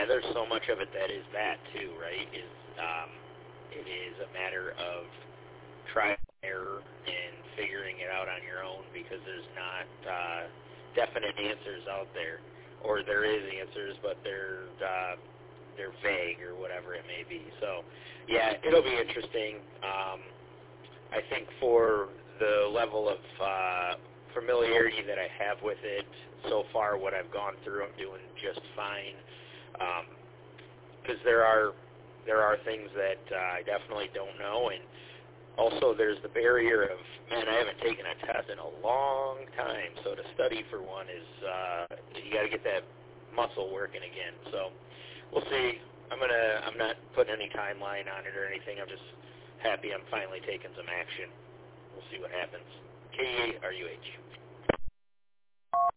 there's so much of it that is that too, right? It is a matter of trial and error and figuring it out on your own because there's not definite answers out there, or there is answers, but they're vague or whatever it may be. So, yeah, it'll be interesting. I think for the level of familiarity that I have with it so far, what I've gone through, I'm doing just fine. Because there are things that I definitely don't know, and also there's the barrier of, man, I haven't taken a test in a long time, so to study for one is, you got to get that muscle working again. So we'll see. I'm not putting any timeline on it or anything. I'm just happy I'm finally taking some action. We'll see what happens. KERUH.